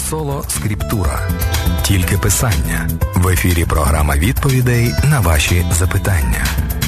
Соло Скриптура. Тільки писання. В ефірі програма відповідей на ваші запитання.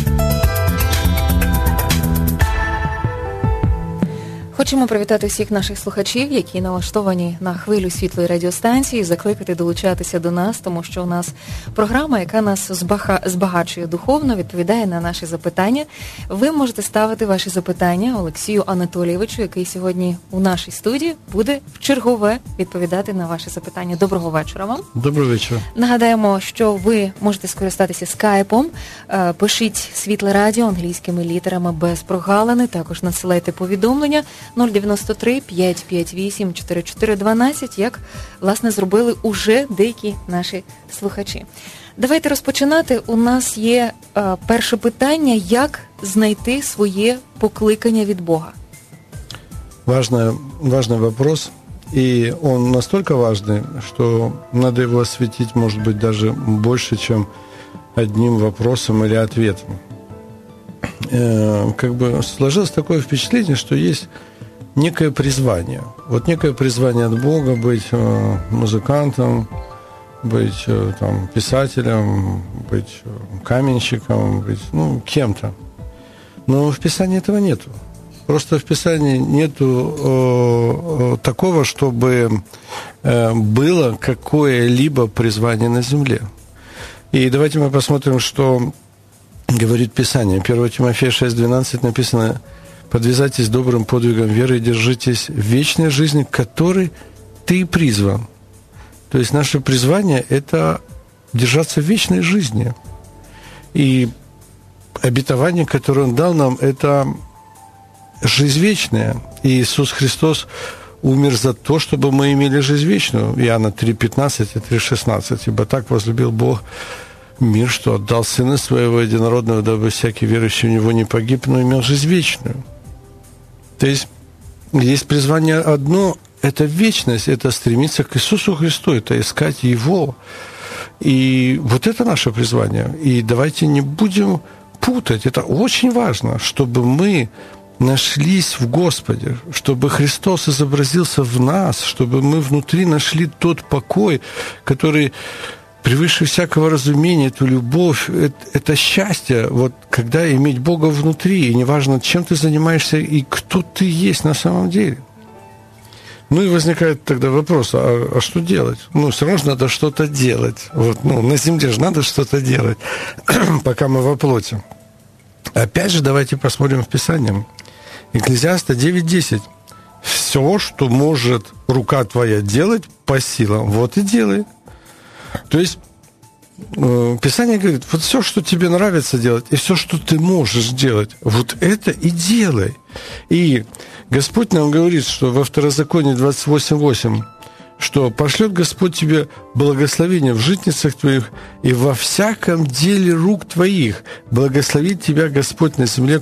Хочемо привітати всіх наших слухачів, які налаштовані на хвилю світлої радіостанції, закликати долучатися до нас, тому що у нас програма, яка нас збагачує духовно, відповідає на наші запитання. Ви можете ставити ваші запитання Олексію Анатолійовичу, який сьогодні у нашій студії буде вчергове відповідати на ваші запитання. Доброго вечора вам. Доброго вечора. Нагадаємо, що ви можете скористатися скайпом. Пишіть «Світле радіо» англійськими літерами без прогалини, також надсилайте повідомлення 093 558 4412, як, власне, зробили уже деякі наші слухачі. Давайте розпочинати. У нас є перше питання, як знайти своє покликання від Бога? Важный вопрос, и он настолько важный, что надо его осветить, может быть, даже больше, чем одним вопросом или ответом. Сложилось такое впечатление, что есть некое призвание. Вот некое призвание от Бога быть музыкантом, быть писателем, быть каменщиком, быть кем-то. Но в Писании этого нету. Просто в Писании нету такого, чтобы было какое-либо призвание на земле. И давайте мы посмотрим, что говорит Писание. 1 Тимофея 6:12 написано: «Подвязайтесь добрым подвигом веры и держитесь вечной жизни, к которой ты призван». То есть наше призвание – это держаться в вечной жизни. И обетование, которое Он дал нам, это жизнь вечная. И Иисус Христос умер за то, чтобы мы имели жизнь вечную. Иоанна 3:15 и 3:16. «Ибо так возлюбил Бог мир, что отдал Сына Своего Единородного, дабы всякий верующий в Него не погиб, но имел жизнь вечную». То есть призвание одно – это вечность, это стремиться к Иисусу Христу, это искать Его. И вот это наше призвание. И давайте не будем путать. Это очень важно, чтобы мы нашлись в Господе, чтобы Христос изобразился в нас, чтобы мы внутри нашли тот покой, который превыше всякого разумения, эту любовь, это счастье, вот когда иметь Бога внутри, и неважно, чем ты занимаешься и кто ты есть на самом деле. Ну и возникает тогда вопрос, а что делать? Все равно же надо что-то делать. На земле же надо что-то делать, пока мы во плоти. Опять же, давайте посмотрим в Писании. Экклезиаста 9:10. «Все, что может рука твоя делать по силам, вот и делай». То есть Писание говорит, вот все, что тебе нравится делать, и все, что ты можешь делать, вот это и делай. И Господь нам говорит, что во Второзаконии 28:8, что пошлет Господь тебе благословение в житницах твоих и во всяком деле рук твоих. Благословит тебя Господь на земле,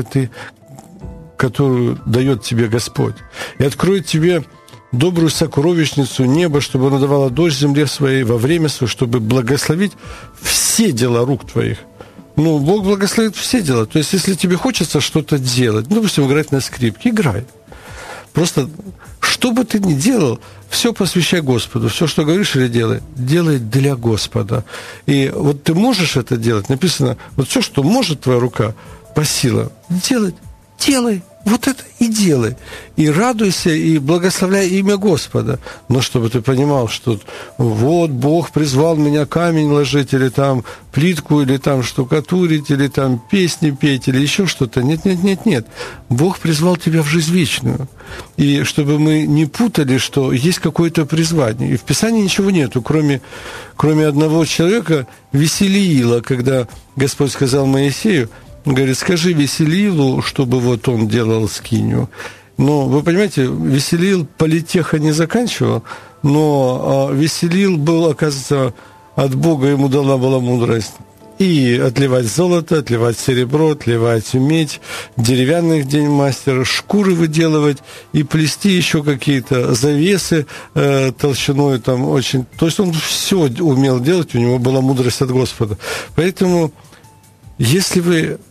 которую дает тебе Господь. И откроет тебе добрую сокровищницу неба, чтобы оно давало дождь земле своей во время свое, чтобы благословить все дела рук твоих. Бог благословит все дела. То есть, если тебе хочется что-то делать, допустим, играть на скрипке, играй. Просто, что бы ты ни делал, все посвящай Господу. Все, что говоришь или делай для Господа. И вот ты можешь это делать. Написано, вот все, что может твоя рука по силам делай. Вот это и делай. И радуйся, и благословляй имя Господа. Но чтобы ты понимал, что вот Бог призвал меня камень ложить, или плитку, или штукатурить, или песни петь, или еще что-то. Нет. Бог призвал тебя в жизнь вечную. И чтобы мы не путали, что есть какое-то призвание. И в Писании ничего нету, кроме одного человека, Веселиила, когда Господь сказал Моисею, говорит, скажи Веселиилу, чтобы вот он делал скинию. Но вы понимаете, Веселиил политеха не заканчивал, но Веселиил был, оказывается, от Бога ему дана была мудрость. И отливать золото, отливать серебро, отливать медь, деревянных день мастера, шкуры выделывать и плести еще какие-то завесы толщиной очень... То есть он все умел делать, у него была мудрость от Господа. Поэтому, если вы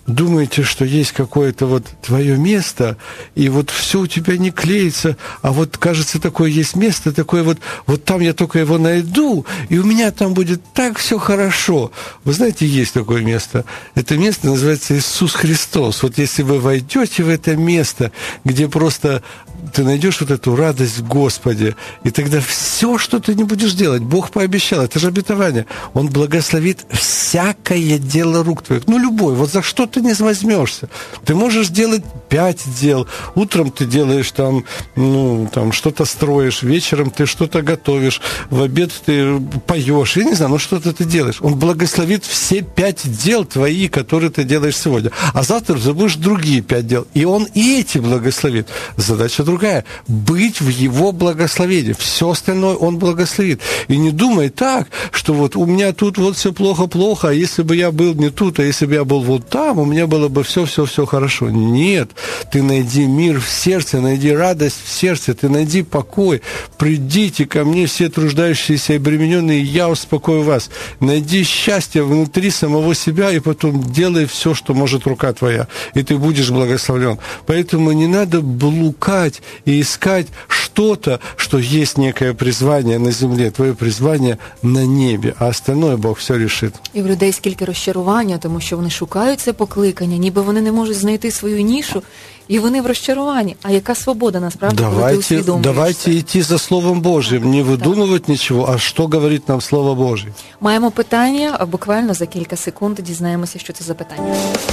думаете, что есть какое-то вот твое место, и вот все у тебя не клеится, а вот, кажется, такое есть место, такое вот там я только его найду, и у меня там будет так все хорошо. Вы знаете, есть такое место. Это место называется Иисус Христос. Вот если вы войдете в это место, где просто ты найдешь вот эту радость в Господе, и тогда все, что ты не будешь делать, Бог пообещал, это же обетование, Он благословит всякое дело рук твоих. Ну, любой, вот за что ты не возьмешься. Ты можешь делать 5 дел. Утром ты делаешь там что-то строишь, вечером ты что-то готовишь, в обед ты поешь, я не знаю, что-то ты делаешь. Он благословит все 5 дел твои, которые ты делаешь сегодня. А завтра ты будешь другие 5 дел. И Он и эти благословит. Задача другая. Быть в Его благословении. Все остальное Он благословит. И не думай так, что вот у меня тут вот все плохо-плохо, а если бы я был не тут, а если бы я был вот там, у меня было бы все хорошо. Нет. Ты найди мир в сердце, найди радость в сердце, ты найди покой. Придите ко мне, все труждающиеся и обремененные, я успокою вас. Найди счастье внутри самого себя, и потом делай все, что может рука твоя, и ты будешь благословлен. Поэтому не надо блукать и искать что-то, что есть некое призвание на земле. Твое призвание на небі, а остальное Бог все рішить. І в людей скільки розчарування, тому що вони шукають це покликання, ніби вони не можуть знайти свою нішу, і вони в розчаруванні. А яка свобода насправді, коли ти усвідомлюєш це? Давайте йти за Словом Божим, не видумувати нічого, а що говорить нам Слово Боже. Маємо питання, буквально за кілька секунд дізнаємося, що це за питання.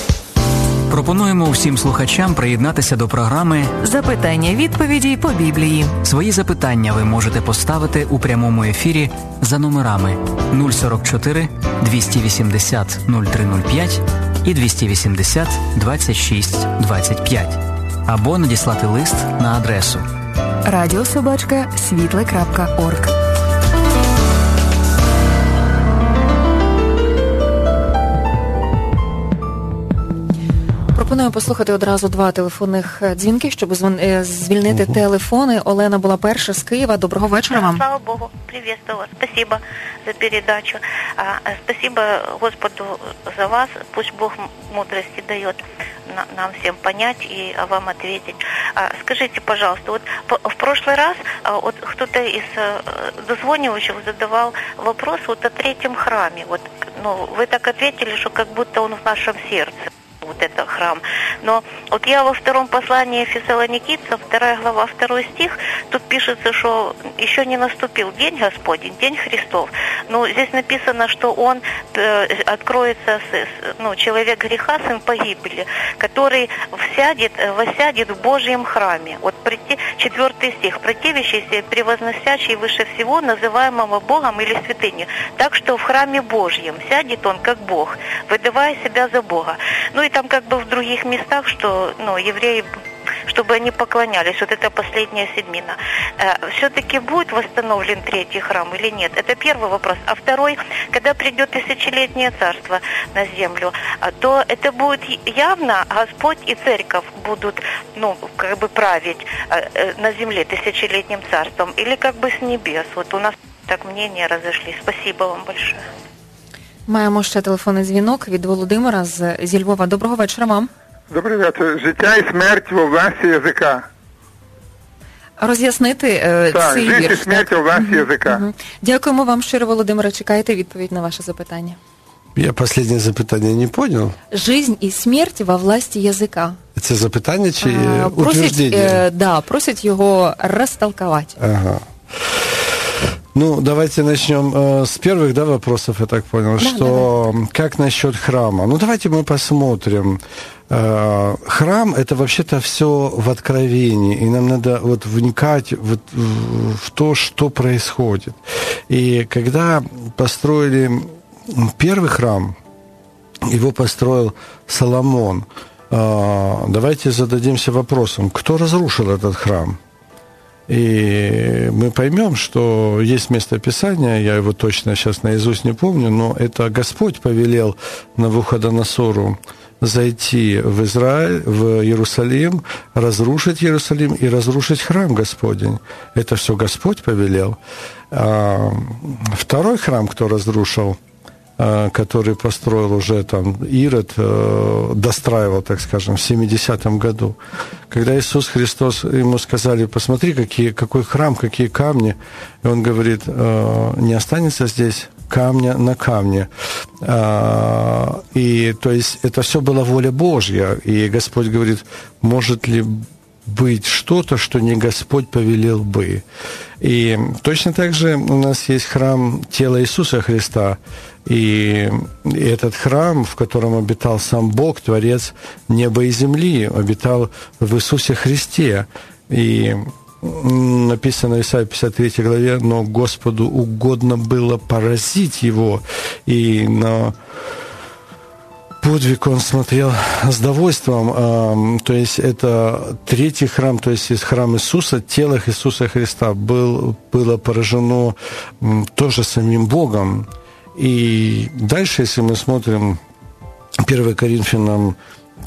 Пропонуємо всім слухачам приєднатися до програми «Запитання-відповіді по Біблії». Свої запитання ви можете поставити у прямому ефірі за номерами 044 280 0305 і 280 26 25 або надіслати лист на адресу radio@світле.орг. Пропоную послухати одразу 2 телефонних дзвінки, щоб звільнити телефони. Олена була перша з Києва. Доброго вечора вам. Слава Богу, приветствую вас. Спасибо за передачу. Спасибо Господу за вас. Пусть Бог мудрости дает нам всем понять и вам ответить. Скажите, пожалуйста, вот в прошлый раз вот кто-то из дозвонивающих задавал вопрос вот о 3-м храме. Вот, вы так ответили, что как будто он в нашем сердце. Вот это храм. Но вот я во 2 послании Фессалоникийцам, 2 глава, 2 стих, тут пишется, что еще не наступил день Господень, день Христов. Но здесь написано, что он откроется, человек греха, сын погибели, который воссядет в Божьем храме. Вот 4 стих, противящийся, превозносящий выше всего, называемого Богом или святыней. Так что в храме Божьем сядет он как Бог, выдавая себя за Бога. И там как бы в других местах, что евреи, чтобы они поклонялись, вот это последняя седьмина. Все-таки будет восстановлен 3-й храм или нет? Это первый вопрос. А второй, когда придет тысячелетнее царство на землю, то это будет явно Господь и Церковь будут, править на земле тысячелетним царством, или как бы с небес? Вот у нас так мнения разошлись. Спасибо вам большое. Маємо ще телефонний дзвінок від Володимира зі Львова. Доброго вечора вам. Добрий вечір. Життя і смерть в області язика. Роз'яснити цей вірш. Життя і смерть в області язика. Дякуємо вам щиро, Володимире. Чекайте відповідь на ваше запитання. Я последнее запитання не понял. Жизнь і смерть во власті язика. Це запитання чи утверждення? Просять його розтолковать. Ага. Давайте начнем с первых, вопросов, я так понял, как насчет храма? Давайте мы посмотрим. Храм – это вообще-то все в откровении, и нам надо вникать в то, что происходит. И когда построили первый храм, его построил Соломон, давайте зададимся вопросом, кто разрушил этот храм? И мы поймем, что есть местописание, я его точно сейчас наизусть не помню, но это Господь повелел Навуходоносору зайти в Израиль, в Иерусалим, разрушить Иерусалим и разрушить храм Господень. Это все Господь повелел. А второй храм, кто разрушил, который построил уже там Ирод, достраивал, так скажем, в 70-м году. Когда Иисус Христос, ему сказали, посмотри, какой храм, какие камни, и он говорит, не останется здесь камня на камне. И то есть это все была воля Божья. И Господь говорит, может ли быть что-то, что не Господь повелел бы. И точно так же у нас есть храм тела Иисуса Христа. И этот храм, в котором обитал сам Бог, Творец неба и земли, обитал в Иисусе Христе. И написано в Исаии 53 главе, но Господу угодно было поразить его, и на подвиг он смотрел с довольством. То есть это третий храм, то есть храм Иисуса, тело Иисуса Христа было поражено тоже самим Богом. И дальше, если мы смотрим 1 Коринфянам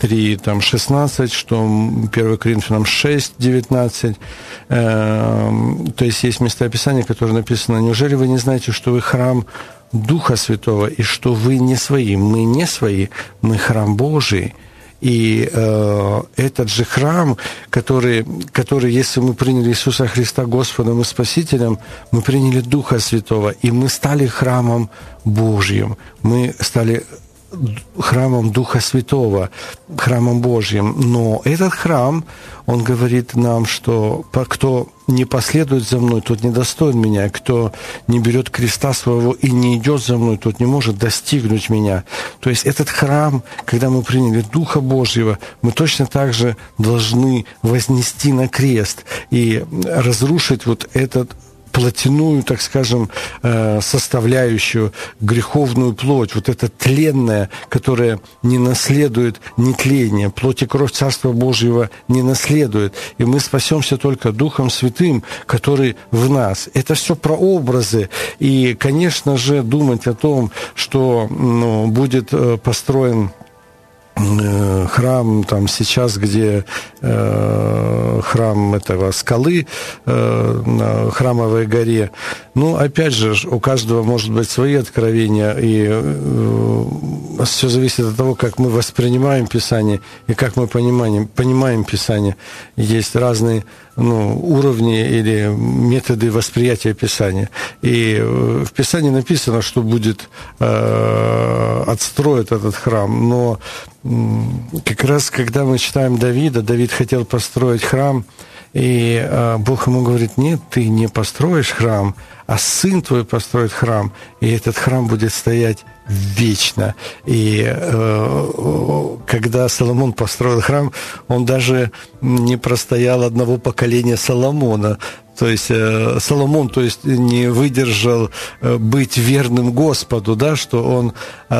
3:16, что 1 Коринфянам 6:19, то есть есть местописание, которое написано: «Неужели вы не знаете, что вы храм Духа Святого, и что вы не свои?» Мы не свои, мы храм Божий. И этот же храм, который, если мы приняли Иисуса Христа Господом и Спасителем, мы приняли Духа Святого, и мы стали храмом Божьим. Мы стали храмом Духа Святого, храмом Божьим. Но этот храм, он говорит нам, что кто не последует за мной, тот не достоин меня. Кто не берет креста своего и не идет за мной, тот не может достигнуть меня. То есть этот храм, когда мы приняли Духа Божьего, мы точно так же должны вознести на крест и разрушить вот этот плотяную, так скажем, составляющую, греховную плоть, вот это тленное, которое не наследует нетление. Плоть и кровь Царства Божьего не наследует. И мы спасемся только Духом Святым, который в нас. Это все прообразы. И, конечно же, думать о том, что будет построен храм там сейчас, где храм этого скалы на Храмовой горе. Опять же, у каждого может быть свои откровения, и все зависит от того, как мы воспринимаем Писание и как мы понимаем Писание. Есть разные уровни или методы восприятия Писания. И в Писании написано, что будет отстроить этот храм. Но как раз, когда мы читаем Давида, Давид хотел построить храм, и Бог ему говорит: нет, ты не построишь храм, а сын твой построит храм, и этот храм будет стоять вечно. И когда Соломон построил храм, он даже не простоял одного поколения Соломона. То есть Соломон, не выдержал быть верным Господу, да, что он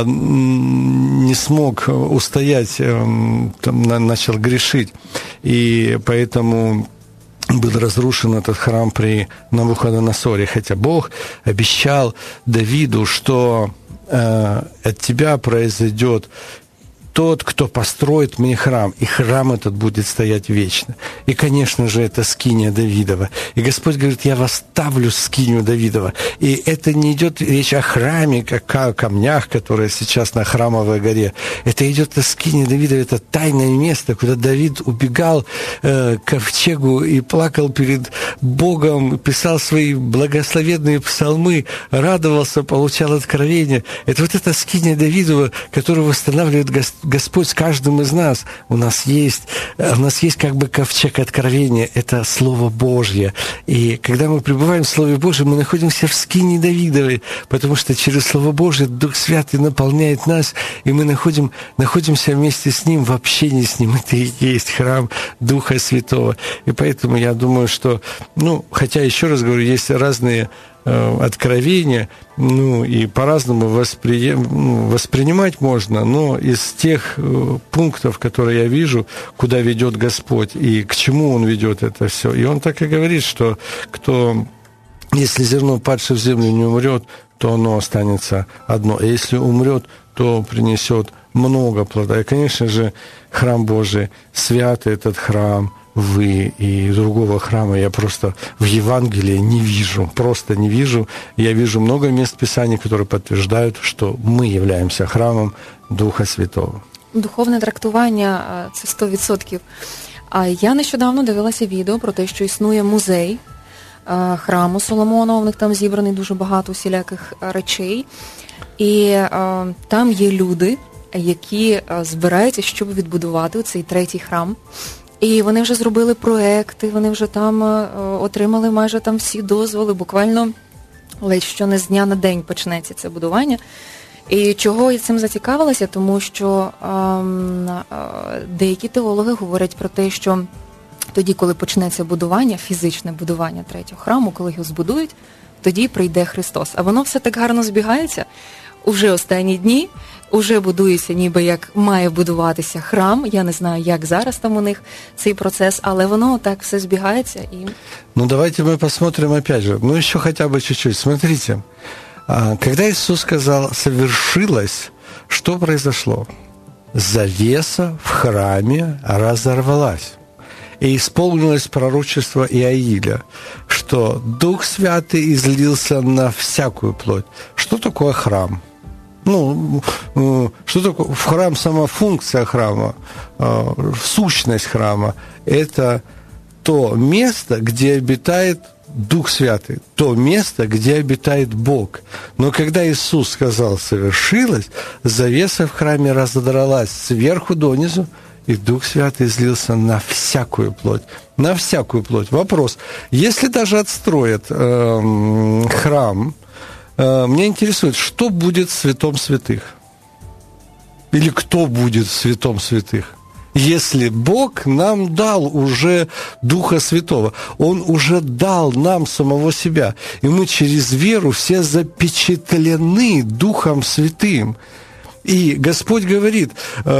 не смог устоять, начал грешить. И поэтому был разрушен этот храм при Навуходоносоре. Хотя Бог обещал Давиду, что от тебя произойдет тот, кто построит мне храм, и храм этот будет стоять вечно. И, конечно же, это скиния Давидова. И Господь говорит: я восставлю скинию Давидова. И это не идет речь о храме, как о камнях, которые сейчас на Храмовой горе. Это идет о скинии Давидова. Это тайное место, куда Давид убегал к ковчегу и плакал перед Богом, писал свои благословенные псалмы, радовался, получал откровение. Это вот эта скиния Давидова, которую восстанавливает Господь с каждым из нас. У нас есть как бы ковчег откровения. Это Слово Божье. И когда мы пребываем в Слове Божьем, мы находимся в скинии Давидовой, потому что через Слово Божье Дух Святый наполняет нас, и мы находимся вместе с Ним, в общении с Ним. Это и есть храм Духа Святого. И поэтому я думаю, что, хотя, еще раз говорю, есть разные откровения, и по-разному воспринимать можно, но из тех пунктов, которые я вижу, куда ведет Господь и к чему Он ведет это все. И Он так и говорит, что если зерно, падшее в землю, не умрет, то оно останется одно. А если умрет, то принесет много плода. И, конечно же, храм Божий, святый этот храм, вы, и другого храма я просто в Евангелии не вижу, просто не вижу. Я вижу много мест Писания, которые подтверждают, что мы являемся храмом Духа Святого. Духовне трактування – це 100%. А я нещодавно дивилася відео про те, що існує музей храму Соломона, у них там зібраний дуже багато усіляких речей. І там є люди, які збираються, щоб відбудувати цей третій храм. І вони вже зробили проекти, вони вже там отримали майже там всі дозволи, буквально ледь що не з дня на день почнеться це будування. І чого я цим зацікавилася? Тому що деякі теологи говорять про те, що тоді, коли почнеться будування, фізичне будування третього храму, коли його збудують, тоді прийде Христос. А воно все так гарно збігається. Уже останні дні, уже будується ніби як має будуватися храм. Я не знаю, як зараз там у них цей процес, але воно так все збігається. І... Ну, давайте мы посмотрим опять же. Ну, еще хотя бы чуть-чуть. Смотрите. Когда Иисус сказал «совершилось», что произошло? Завеса в храме разорвалась. И исполнилось пророчество Иаиля, что Дух Святый излился на всякую плоть. Что такое храм? Ну, что такое в храм, сама функция храма, сущность храма – это то место, где обитает Дух Святый, то место, где обитает Бог. Но когда Иисус сказал «совершилось», завеса в храме разодралась сверху донизу, и Дух Святый излился на всякую плоть. На всякую плоть. Вопрос. Если даже отстроят храм, меня интересует, что будет в святом святых? Или кто будет в святом святых? Если Бог нам дал уже Духа Святого, Он уже дал нам самого себя, и мы через веру все запечатлены Духом Святым. И Господь говорит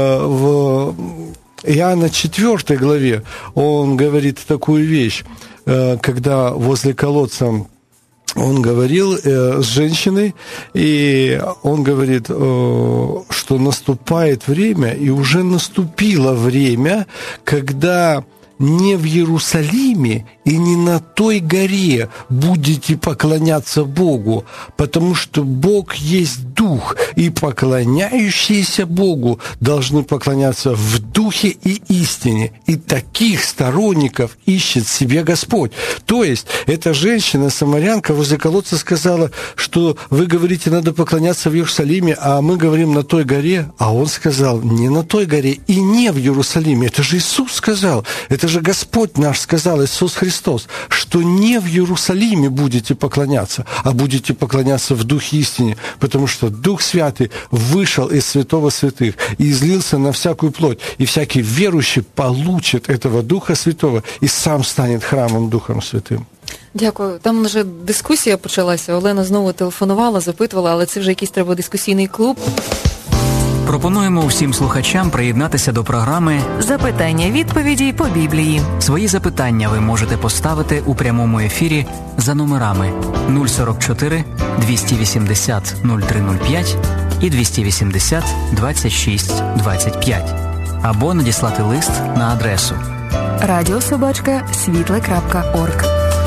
в Иоанна 4 главе, Он говорит такую вещь, когда возле колодца Он говорил с женщиной, и он говорит, что наступает время, и уже наступило время, когда не в Иерусалиме и не на той горе будете поклоняться Богу, потому что Бог есть Дух, и поклоняющиеся Богу должны поклоняться в Духе и истине. И таких сторонников ищет себе Господь. То есть эта женщина-самарянка возле колодца сказала, что вы говорите, надо поклоняться в Иерусалиме, а мы говорим на той горе, а он сказал, не на той горе и не в Иерусалиме. Это же Иисус сказал, это же Господь наш сказал, Иисус Христос, что не в Иерусалиме будете поклоняться, а будете поклоняться в Духе истине, потому что Дух Святый вышел из святого святых и излился на всякую плоть, и всякий верующий получит этого Духа Святого и сам станет храмом Духом Святым. Дякую. Там вже дискусія почалася. Олена знову телефонувала, запитувала, але це вже якийсь треба дискусійний клуб. Пропонуємо всім слухачам приєднатися до програми «Запитання-відповіді по Біблії». Свої запитання ви можете поставити у прямому ефірі за номерами 044 280 0305 і 280 26 25 або надіслати лист на адресу radio@світле.орг.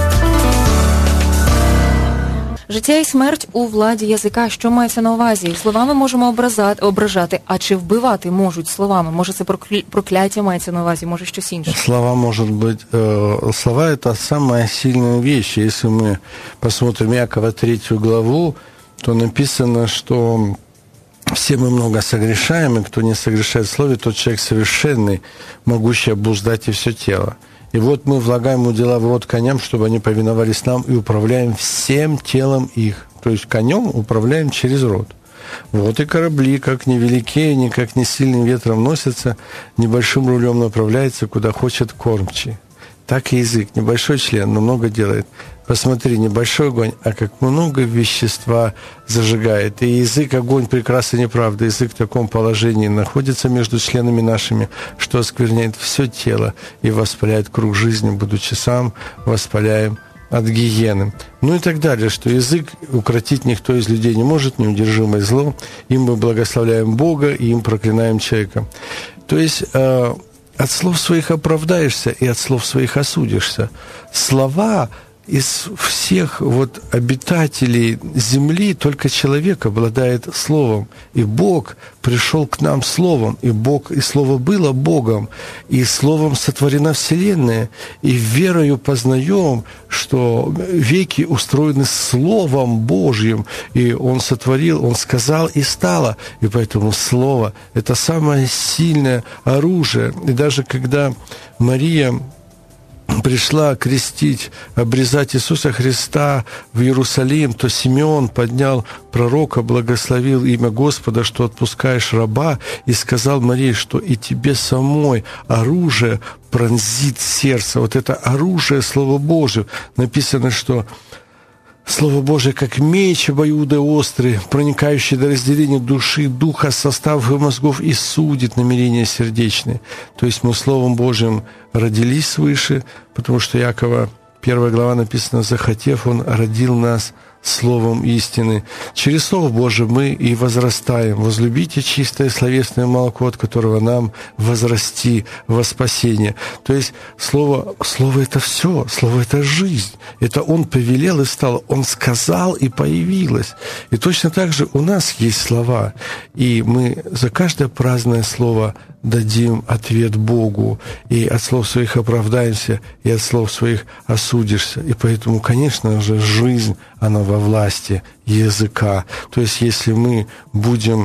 Життя і смерть у владі язика. Що мається на увазі? Словами можемо ображати, а чи вбивати можуть словами? Може, це прокляття мається на увазі, може, щось інше? Слова, может быть, слова – это самая сильная вещь. Если мы посмотрим Иакова 3 главу, то написано, что все мы много согрешаем, и кто не согрешает в слове, тот человек совершенный, могущий обуздать и все тело. И вот мы влагаем удила в рот коням, чтобы они повиновались нам, и управляем всем телом их. То есть конем управляем через рот. Вот и корабли, как невеликие, ни как не сильным ветром носятся, небольшим рулем направляется, куда хочет кормчий. Так и язык. Небольшой член, но много делает. Посмотри, небольшой огонь, а как много вещества зажигает. И язык, огонь прекрасен и неправда. Язык в таком положении находится между членами нашими, что оскверняет все тело и воспаляет круг жизни, будучи сам воспаляем от гиены. Ну и так далее, что язык укротить никто из людей не может, неудержимое зло. Им мы благословляем Бога и им проклинаем человека. То есть от слов своих оправдаешься, и от слов своих осудишься. Слова из всех вот обитателей земли только человек обладает словом. И Бог пришел к нам словом, и Слово было Богом, и Словом сотворена Вселенная, и верою познаем, что веки устроены Словом Божьим, и Он сотворил, Он сказал, и стало. И поэтому Слово – это самое сильное оружие. И даже когда Мария пришла крестить, обрезать Иисуса Христа в Иерусалим, то Симеон поднял пророка, благословил имя Господа, что отпускаешь раба, и сказал Марии, что и тебе самой оружие пронзит сердце. Вот это оружие Слова Божьего. Написано, что Слово Божие, как меч обоюдоострый, проникающий до разделения души, духа, составов и мозгов, и судит намерения сердечные. То есть мы Словом Божьим родились свыше, потому что Иакова 1 глава написано: «Захотев, Он родил нас Словом истины». Через Слово Божие мы и возрастаем. Возлюбите чистое словесное молоко, от которого нам возрасти во спасение. То есть Слово – это все. Слово – это жизнь. Это Он повелел и стало. Он сказал и появилось. И точно так же у нас есть слова. И мы за каждое праздное слово дадим ответ Богу, и от слов своих оправдаемся, и от слов своих осудишься. И поэтому, конечно же, жизнь, она во власти языка. То есть, если мы будем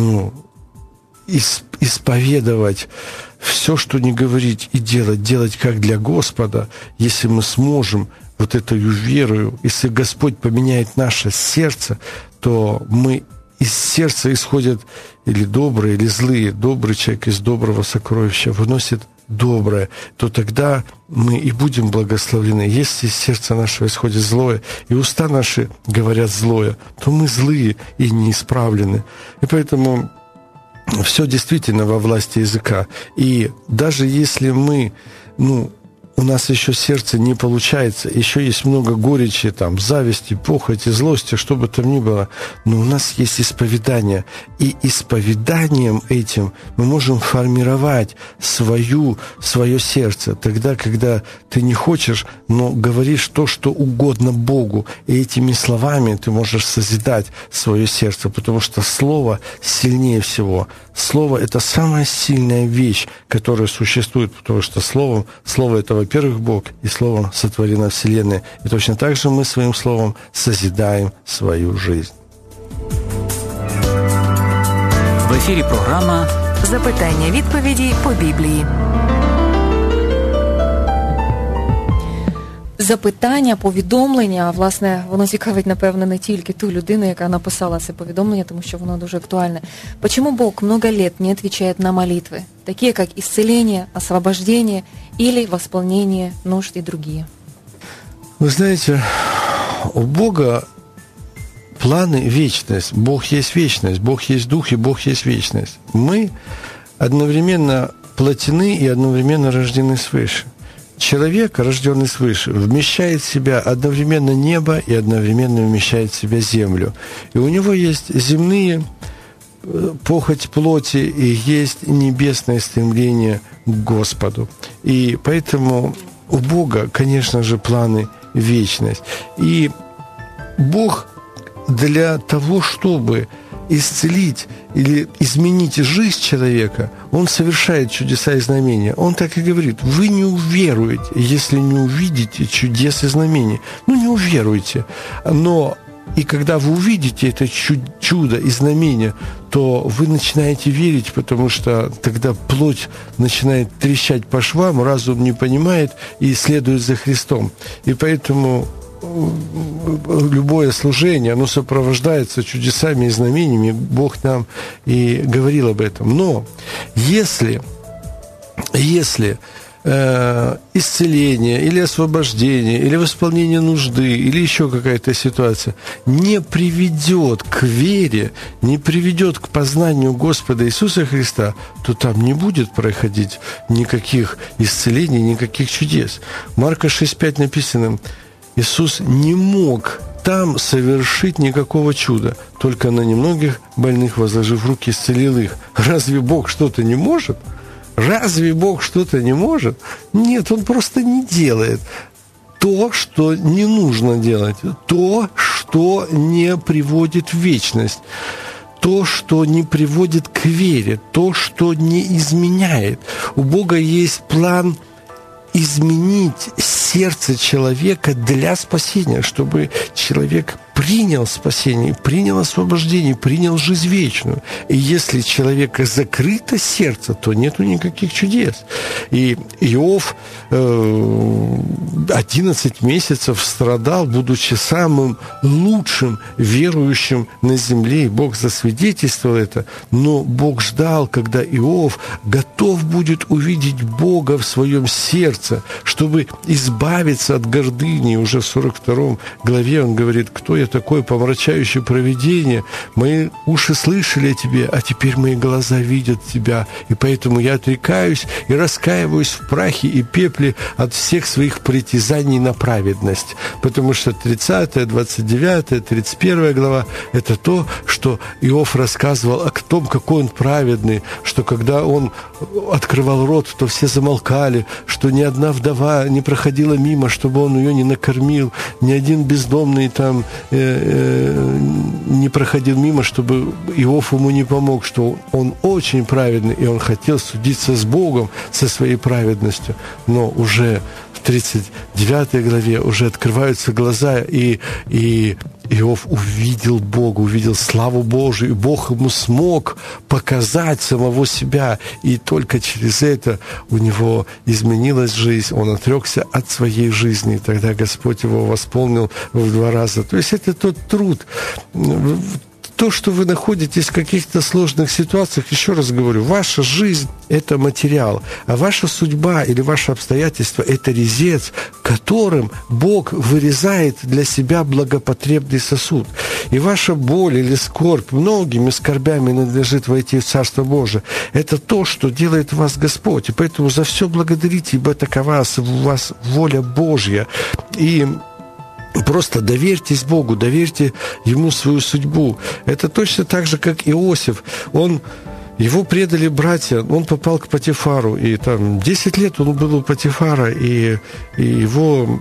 исповедовать все, что не говорить, и делать как для Господа, если мы сможем вот этой верою, если Господь поменяет наше сердце, то мы из сердца исходят или добрые, или злые. Добрый человек из доброго сокровища выносит доброе, то тогда мы и будем благословлены. Если из сердца нашего исходит злое, и уста наши говорят злое, то мы злые и неисправлены. И поэтому все действительно во власти языка. И даже если мы, у нас еще сердце не получается, еще есть много горечи, зависти, похоти, злости, что бы там ни было, но у нас есть исповедание. И исповеданием этим мы можем формировать свое сердце. Тогда, когда ты не хочешь, но говоришь то, что угодно Богу. И этими словами ты можешь созидать свое сердце, потому что Слово сильнее всего. Слово – это самая сильная вещь, которая существует, потому что Слово – это, во-первых, Бог, и Словом сотворена Вселенная. И точно так же мы своим Словом созидаем свою жизнь. В ефірі програма «Запитання-відповіді по Біблії». Запитання, повідомлення, власне, воно цікавить, напевно, не тільки ту людину, яка написала це повідомлення, тому що воно дуже актуальне. Почему Бог много лет не отвечает на молитвы, такие как исцеление, освобождение или восполнение нужд и другие? Вы знаете, у Бога планы – вечность. Бог есть вечность, Бог есть Дух, и Бог есть вечность. Мы одновременно плотины и одновременно рождены свыше. Человек, рожденный свыше, вмещает в себя одновременно небо и одновременно вмещает в себя землю. И у него есть земные похоть плоти и есть небесное стремление к Господу. И поэтому у Бога, конечно же, планы вечность. И Бог для того, чтобы исцелить или изменить жизнь человека, Он совершает чудеса и знамения. Он так и говорит: вы не уверуете, если не увидите чудес и знамений. Не уверуйте. Но и когда вы увидите это чудо и знамение, то вы начинаете верить, потому что тогда плоть начинает трещать по швам, разум не понимает и следует за Христом. И поэтому любое служение, оно сопровождается чудесами и знамениями. Бог нам и говорил об этом. Но если исцеление или освобождение, или восполнение нужды, или еще какая-то ситуация не приведет к вере, не приведет к познанию Господа Иисуса Христа, то там не будет происходить никаких исцелений, никаких чудес. Марка 6:5 написано: Иисус не мог там совершить никакого чуда, только на немногих больных, возложив руки, исцелил их. Разве Бог что-то не может? Разве Бог что-то не может? Нет, Он просто не делает то, что не нужно делать, то, что не приводит в вечность, то, что не приводит к вере, то, что не изменяет. У Бога есть план изменить сердце человека для спасения, чтобы человек принял спасение, принял освобождение, принял жизнь вечную. И если человека закрыто сердце, то нету никаких чудес. И Иов 11 месяцев страдал, будучи самым лучшим верующим на земле, и Бог засвидетельствовал это. Но Бог ждал, когда Иов готов будет увидеть Бога в своем сердце, чтобы избавиться от гордыни. Уже в 42 главе он говорит: «Кто я такой, помрачающий провидение? Мои уши слышали о тебе, а теперь мои глаза видят тебя. И поэтому я отрекаюсь и раскаиваюсь в прахе и пепле от всех своих притязаний на праведность». Потому что 30, 29, 31 глава – это то, что Иов рассказывал о том, какой он праведный, что когда он открывал рот, то все замолкали, что ни одна вдова не проходила мимо, чтобы он ее не накормил, ни один бездомный там не проходил мимо, чтобы Иов ему не помог, что он очень праведный, и он хотел судиться с Богом со своей праведностью. Но уже в 39 главе уже открываются глаза, и Иов увидел Бога, увидел славу Божию, и Бог ему смог показать самого себя, и только через это у него изменилась жизнь, он отрекся от своей жизни, и тогда Господь его восполнил в 2 раза. То есть это тот труд. То, что вы находитесь в каких-то сложных ситуациях, еще раз говорю, ваша жизнь – это материал, а ваша судьба или ваши обстоятельства – это резец, которым Бог вырезает для себя благопотребный сосуд. И ваша боль или скорбь, многими скорбями надлежит войти в Царство Божие. Это то, что делает вас Господь. И поэтому за все благодарите, ибо такова у вас воля Божья. И просто доверьтесь Богу, доверьте Ему свою судьбу. Это точно так же, как Иосиф. Его предали братья, он попал к Потифару, и там 10 лет он был у Потифара, и его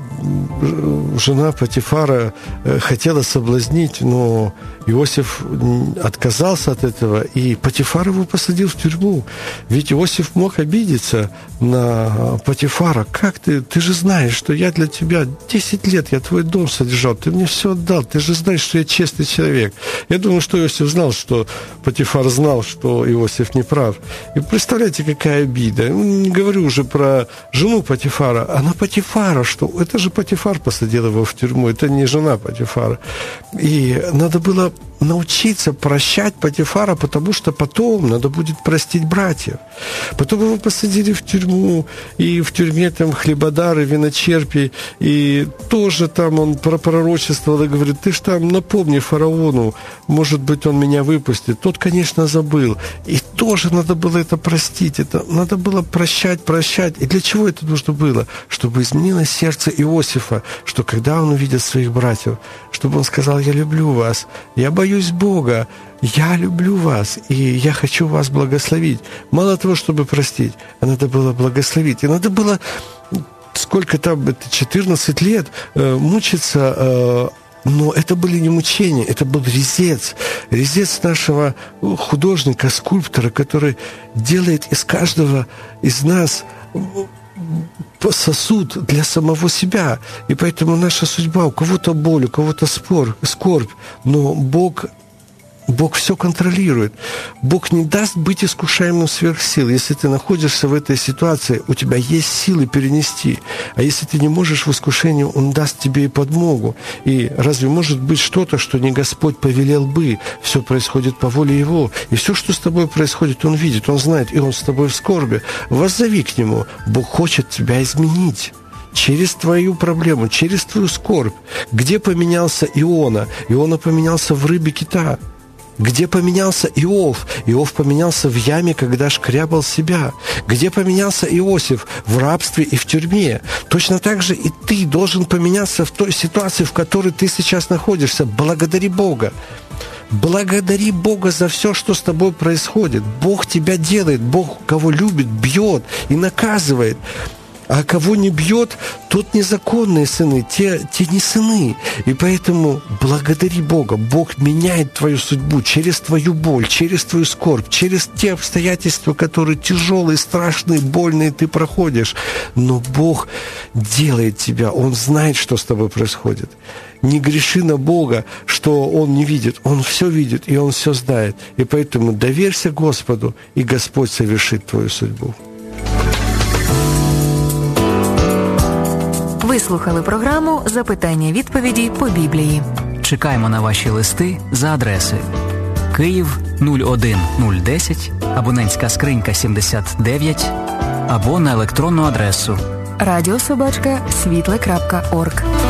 жена Потифара хотела соблазнить, но Иосиф отказался от этого, и Потифар его посадил в тюрьму. Ведь Иосиф мог обидеться на Потифара. Как ты же знаешь, что я для тебя 10 лет, я твой дом содержал, ты мне все отдал, ты же знаешь, что я честный человек. Я думаю, что Иосиф знал, что Потифар знал, что Иосиф не прав. И представляете, какая обида. Не говорю уже про жену Потифара, а на Потифара, что это же Потифар посадил его в тюрьму, это не жена Потифара. И надо было научиться прощать Потифара, потому что потом надо будет простить братьев. Потом его посадили в тюрьму, и в тюрьме там хлебодары, виночерпи, и тоже там он пророчествовал и говорит: ты ж там напомни фараону, может быть, он меня выпустит. Тот, конечно, забыл. И тоже надо было это простить, это надо было прощать. И для чего это нужно было? Чтобы изменилось сердце Иосифа, что когда он увидит своих братьев, чтобы он сказал: я люблю вас, я боюсь Бога, я люблю вас, и я хочу вас благословить. Мало того, чтобы простить, а надо было благословить. И надо было, сколько там, 14 лет мучиться, но это были не мучения, это был резец нашего художника, скульптора, который делает из каждого из нас сосуд для самого себя. И поэтому наша судьба, у кого-то боль, у кого-то скорбь, но Бог все контролирует. Бог не даст быть искушаемым сверх сил. Если ты находишься в этой ситуации, у тебя есть силы перенести. А если ты не можешь в искушении, Он даст тебе и подмогу. И разве может быть что-то, что не Господь повелел бы? Все происходит по воле Его. И все, что с тобой происходит, Он видит, Он знает, и Он с тобой в скорби. Воззови к Нему. Бог хочет тебя изменить. Через твою проблему, через твою скорбь. Где поменялся Иона? Иона поменялся в рыбе кита. Где поменялся Иов? Иов поменялся в яме, когда шкрябал себя. Где поменялся Иосиф? В рабстве и в тюрьме. Точно так же и ты должен поменяться в той ситуации, в которой ты сейчас находишься. Благодари Бога. Благодари Бога за все, что с тобой происходит. Бог тебя делает, Бог, кого любит, бьет и наказывает. А кого не бьет, тот незаконные сыны, те не сыны. И поэтому благодари Бога. Бог меняет твою судьбу через твою боль, через твою скорбь, через те обстоятельства, которые тяжелые, страшные, больные ты проходишь. Но Бог делает тебя. Он знает, что с тобой происходит. Не греши на Бога, что Он не видит. Он все видит, и Он все знает. И поэтому доверься Господу, и Господь совершит твою судьбу. Ви слухали програму «Запитання-відповіді по Біблії». Чекаємо на ваші листи за адресою Київ 01010, абонентська скринька 79, або на електронну адресу радіособачка.світле.орг.